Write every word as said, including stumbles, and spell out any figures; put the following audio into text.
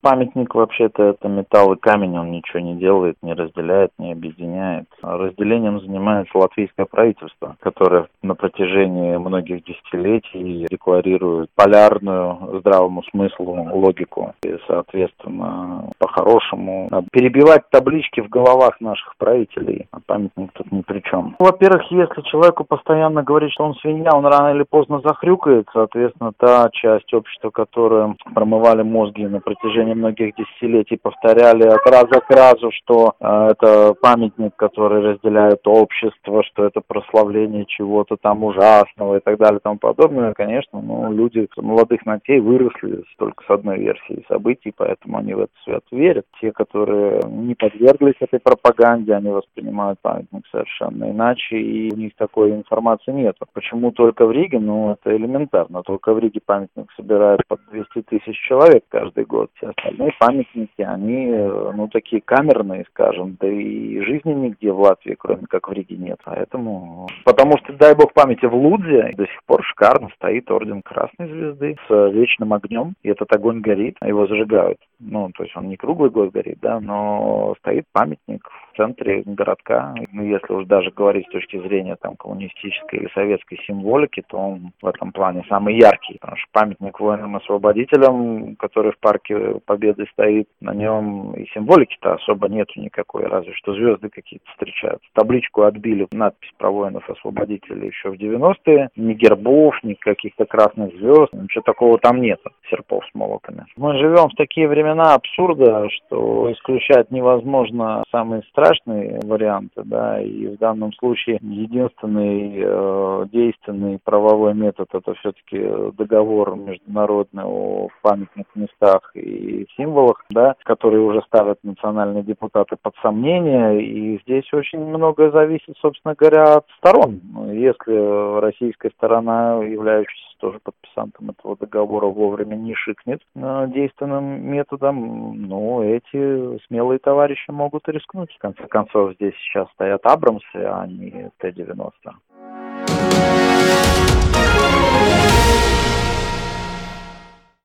Памятник вообще-то это металл и камень, он ничего не делает, не разделяет, не объединяет. Разделением занимается латвийское правительство, которое на протяжении многих десятилетий декларирует полярную, здравому смыслу логику. И, соответственно, по-хорошему надо перебивать таблички в головах наших правителей, а памятник тут ни при чем. Во-первых, если человеку постоянно говорить, что он свинья, он рано или поздно захрюкает, соответственно, та часть общества, которая промывали мозги на протяжении многих десятилетий, повторяли от раза к разу, что э, это памятник, который разделяет общество, что это прославление чего-то там ужасного и так далее и тому подобное. Конечно, ну, люди молодых ногтей выросли только с одной версией событий, поэтому они в это свято верят. Те, которые не подверглись этой пропаганде, они воспринимают памятник совершенно иначе, и у них такой информации нет. Почему только в Риге? Ну, это элементарно. Только в Риге памятник собирают под двести тысяч человек каждый год. Все остальные памятники, они, ну, такие камерные, скажем, да и жизни нигде в Латвии, кроме как в Риге, нет. Поэтому, потому что, дай бог памяти, в Лудзе до сих пор шикарно стоит орден Красной Звезды с вечным огнем, и этот огонь горит, его зажигают. Ну, то есть он не круглый год горит, да, но стоит памятник в центре городка. Ну, если уж даже говорить с точки зрения там коммунистической или советской символики, то он в этом плане самый яркий, потому что памятник воинам-освободителям, который в парке Победы стоит, на нем и символики-то особо нету никакой, разве что звезды какие-то встречаются. Табличку отбили, надпись про воинов-освободителей еще в девяностые, ни гербов, ни каких-то красных звезд, ничего такого там нету, серпов с молотами. Мы живем в такие времена абсурда, что исключать невозможно самые страшные варианты, да, и в данном случае единственный э, действенный правовой метод — это все-таки договор международный о памятных местах и символах, да, которые уже ставят национальные депутаты под сомнение, и здесь очень многое зависит, собственно говоря, от сторон. Если российская сторона, являющаяся тоже подписантом этого договора, вовремя не шикнет действенным методом, ну, эти смелые товарищи могут рискнуть. В конце концов, здесь сейчас стоят Абрамсы, а не Т девяносто.